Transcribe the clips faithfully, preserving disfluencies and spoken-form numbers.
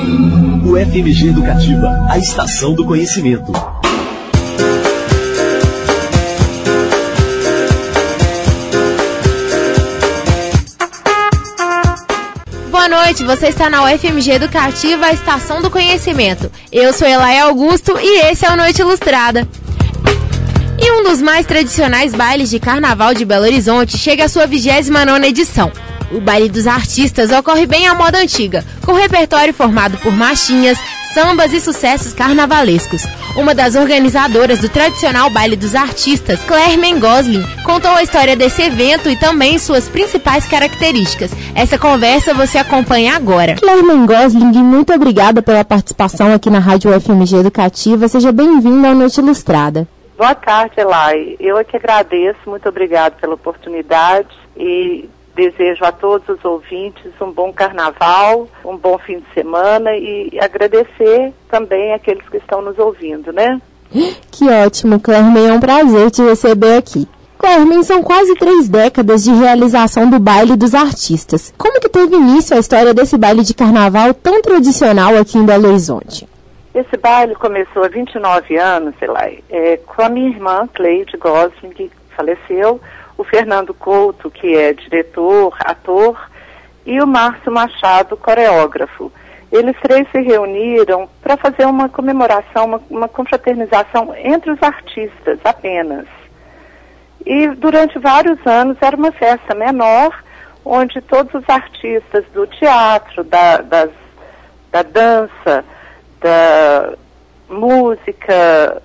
O F M G Educativa, a estação do conhecimento. Boa noite, você está na U F M G Educativa, a estação do conhecimento. Eu sou Elaia Augusto e esse é o Noite Ilustrada. E um dos mais tradicionais bailes de carnaval de Belo Horizonte chega à sua vigésima nona edição. O Baile dos Artistas ocorre bem à moda antiga, com repertório formado por marchinhas, sambas e sucessos carnavalescos. Uma das organizadoras do tradicional Baile dos Artistas, Clermen Gosling, contou a história desse evento e também suas principais características. Essa conversa você acompanha agora. Clermen Gosling, muito obrigada pela participação aqui na Rádio U F M G Educativa. Seja bem-vinda ao Noite Ilustrada. Boa tarde, Elai. Eu é que agradeço, muito obrigado pela oportunidade e desejo a todos os ouvintes um bom carnaval, um bom fim de semana e agradecer também àqueles que estão nos ouvindo, né? Que ótimo, Clermen, é um prazer te receber aqui. Clermen, são quase três décadas de realização do Baile dos Artistas. Como que teve início a história desse baile de carnaval tão tradicional aqui em Belo Horizonte? Esse baile começou há vinte e nove anos, Elai, é, com a minha irmã, Cleide Gosling, que faleceu, o Fernando Couto, que é diretor, ator, e o Márcio Machado, coreógrafo. Eles três se reuniram para fazer uma comemoração, uma, uma confraternização entre os artistas apenas. E durante vários anos era uma festa menor, onde todos os artistas do teatro, da, das, da dança, da música,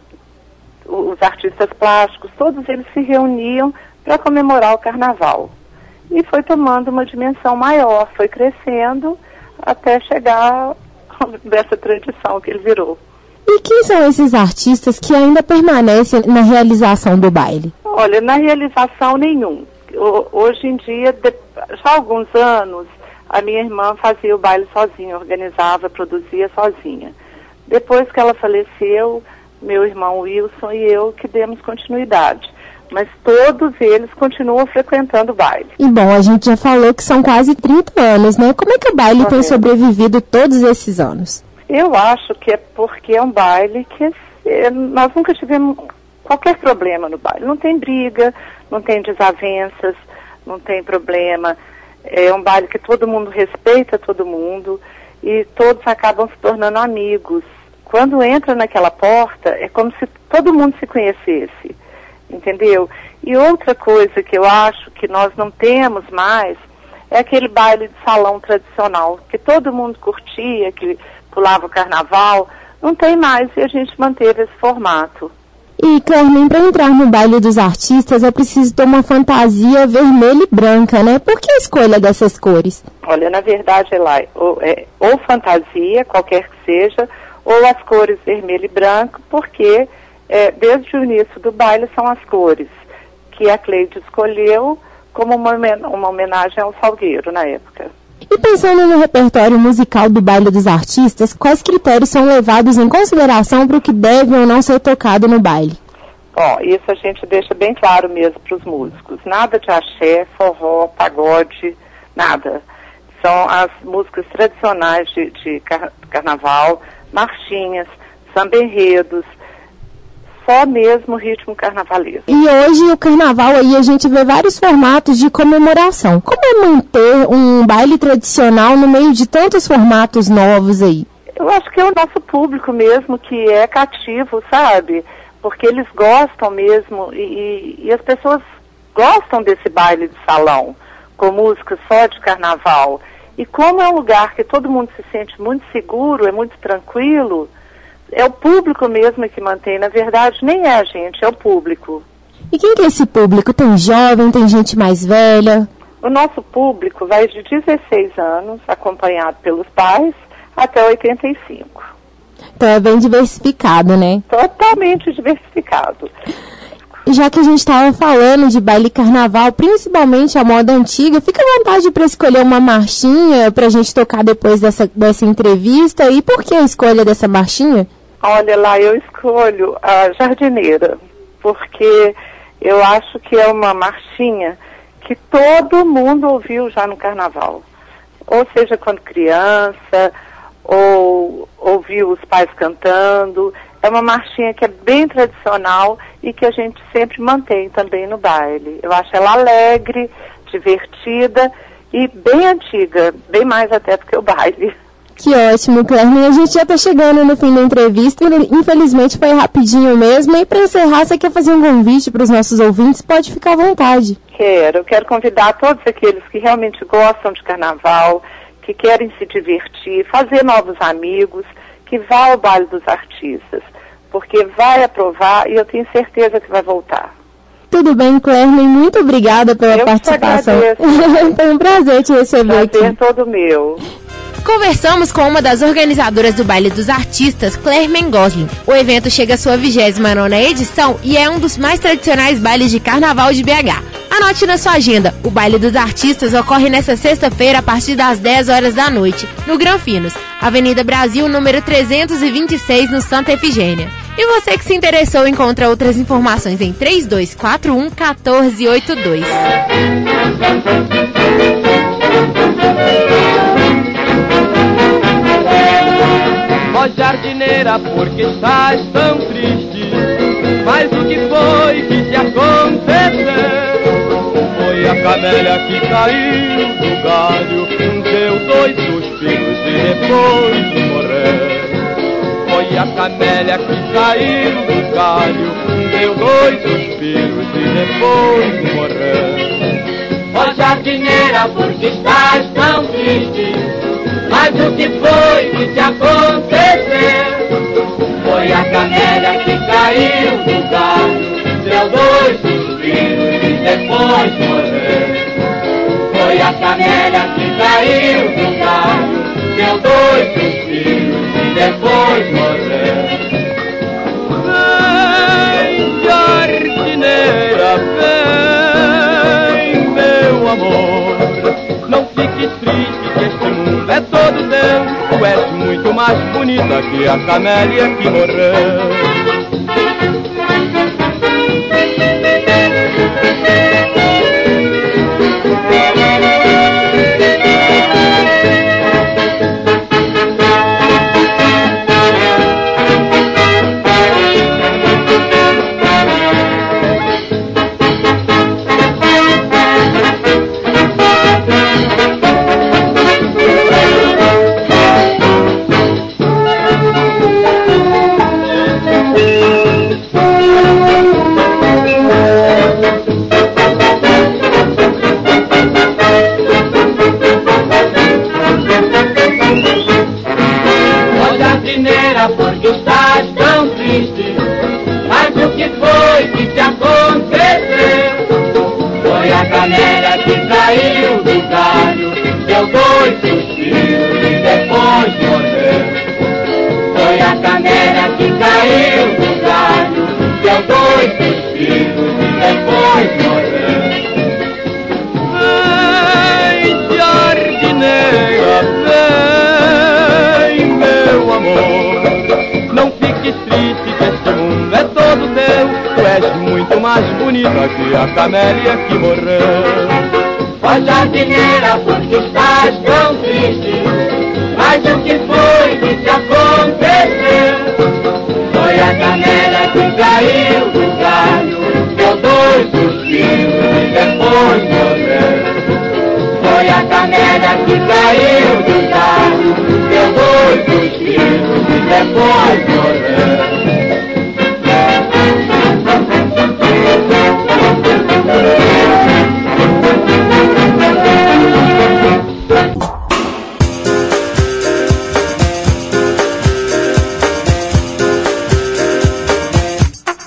os artistas plásticos, todos eles se reuniam para comemorar o carnaval. E foi tomando uma dimensão maior, foi crescendo até chegar dessa tradição que ele virou. E quem são esses artistas que ainda permanecem na realização do baile? Olha, na realização nenhum. Hoje em dia, já há alguns anos, a minha irmã fazia o baile sozinha, organizava, produzia sozinha. Depois que ela faleceu, meu irmão Wilson e eu que demos continuidade. Mas todos eles continuam frequentando o baile. E bom, a gente já falou que são quase trinta anos, né? Como é que o baile Correto. tem sobrevivido todos esses anos? Eu acho que é porque é um baile que é, nós nunca tivemos qualquer problema no baile. Não tem briga, não tem desavenças, não tem problema. É um baile que todo mundo respeita todo mundo e todos acabam se tornando amigos. Quando entra naquela porta, é como se todo mundo se conhecesse. Entendeu? E outra coisa que eu acho que nós não temos mais é aquele baile de salão tradicional, que todo mundo curtia, que pulava o carnaval. Não tem mais e a gente manteve esse formato. E, Clermen, para entrar no Baile dos Artistas é preciso ter uma fantasia vermelha e branca, né? Por que a escolha dessas cores? Olha, na verdade, Elai, ou, é, ou fantasia, qualquer que seja, ou as cores vermelho e branco, porque É, desde o início do baile são as cores que a Cleide escolheu como uma, uma homenagem ao Salgueiro na época. E pensando no repertório musical do Baile dos Artistas, quais critérios são levados em consideração para o que deve ou não ser tocado no baile? Bom, isso a gente deixa bem claro mesmo para os músicos. Nada de axé, forró, pagode, nada. São as músicas tradicionais de, de car- carnaval, marchinhas, samba-enredos, só mesmo ritmo carnavalesco. E hoje o carnaval aí a gente vê vários formatos de comemoração. Como é manter um baile tradicional no meio de tantos formatos novos aí? Eu acho que é o nosso público mesmo que é cativo, sabe? Porque eles gostam mesmo e, e, e as pessoas gostam desse baile de salão, com música só de carnaval. E como é um lugar que todo mundo se sente muito seguro, é muito tranquilo, é o público mesmo que mantém. Na verdade, nem é a gente, é o público. E quem que é esse público? Tem jovem, tem gente mais velha? O nosso público vai de dezesseis anos, acompanhado pelos pais, até oitenta e cinco. Então é bem diversificado, né? Totalmente diversificado. Já que a gente estava falando de baile carnaval, principalmente a moda antiga, fica à vontade para escolher uma marchinha para a gente tocar depois dessa, dessa entrevista. E por que a escolha dessa marchinha? Olha lá, eu escolho a Jardineira, porque eu acho que é uma marchinha que todo mundo ouviu já no carnaval. Ou seja, quando criança, ou ouvir os pais cantando. É uma marchinha que é bem tradicional e que a gente sempre mantém também no baile. Eu acho ela alegre, divertida e bem antiga, bem mais até do que o baile. Que ótimo, Clermen. A gente já está chegando no fim da entrevista, infelizmente foi rapidinho mesmo. E para encerrar, você quer fazer um convite para os nossos ouvintes? Pode ficar à vontade. Quero. Quero convidar todos aqueles que realmente gostam de carnaval, que querem se divertir, fazer novos amigos, que vá ao Baile dos Artistas, porque vai aprovar e eu tenho certeza que vai voltar. Tudo bem, Clermen. Muito obrigada pela eu participação. Foi um prazer te receber prazer aqui. todo meu. Conversamos com uma das organizadoras do Baile dos Artistas, Clermen Gosling. O evento chega à sua vigésima nona edição e é um dos mais tradicionais bailes de carnaval de B H. Anote na sua agenda, o Baile dos Artistas ocorre nesta sexta-feira a partir das dez horas da noite, no Granfinos, Avenida Brasil, número trezentos e vinte e seis, no Santa Efigênia. E você que se interessou encontra outras informações em três dois quatro um, um quatro oito dois. Ó jardineira, porque estás tão triste? Mas o que foi que te aconteceu? Foi a camélia que caiu do galho, deu dois suspiros e depois morreu. Foi a camélia que caiu do galho, deu dois suspiros e depois morreu. Ó jardineira, porque estás tão triste? Mas o que foi que te aconteceu? Foi a camélia que caiu do galho, deu dois suspiros e depois morreu. Foi a camélia que caiu do galho, deu dois suspiros e depois morreu. Vem, jardineira, vem, meu amor, não fiques triste que este mundo é todo teu. Tu és muito mais bonita que a camélia que morreu. Porque estás tão triste? Mas o que foi que te aconteceu? Foi a camélia que caiu do galho, deu dois suspiros e depois morreu. Foi a camélia que caiu do galho, deu dois suspiros e depois morreu. Vem, jardineira, vem, meu amor, não fiques triste que este mundo é todo teu. Tu és muito mais bonita que a camélia que morreu. Ó jardineira, porque estás tão triste? Mas o que foi que te aconteceu? Foi a camélia que caiu do galho, deu dois suspiros e depois morreu. Foi a camélia que caiu do galho, deu dois suspiros e depois morreu.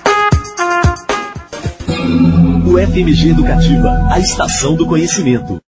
O F M G Educativa, a estação do conhecimento.